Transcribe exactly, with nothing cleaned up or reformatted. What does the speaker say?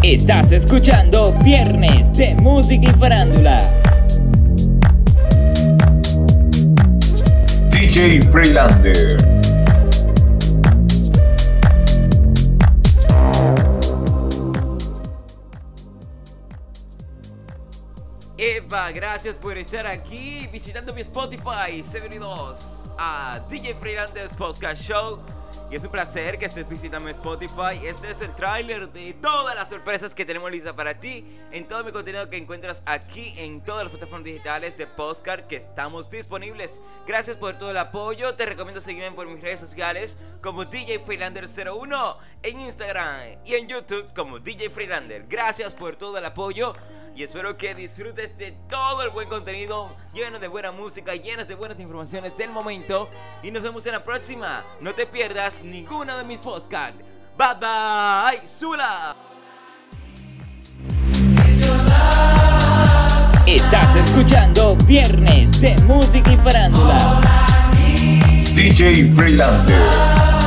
Estás escuchando Viernes de Música y Farándula. D J Freelander. Eva, gracias por estar aquí visitando mi Spotify. Bienvenidos a D J Freelander's Podcast Show. Y es un placer que estés visitando mi Spotify. Este es el tráiler de todas las sorpresas que tenemos listas para ti en todo mi contenido que encuentras aquí en todas las plataformas digitales de podcast que estamos disponibles. Gracias por todo el apoyo. Te recomiendo seguirme por mis redes sociales como D J Freelander cero uno en Instagram y en YouTube como D J Freelander. Gracias por todo el apoyo y espero que disfrutes de todo el buen contenido lleno de buena música, llenas de buenas informaciones del momento. Y nos vemos en la próxima. No te pierdas ninguna de mis podcasts. Bye bye. Zula. Estás escuchando Viernes de Música y Farándula. D J Freelander.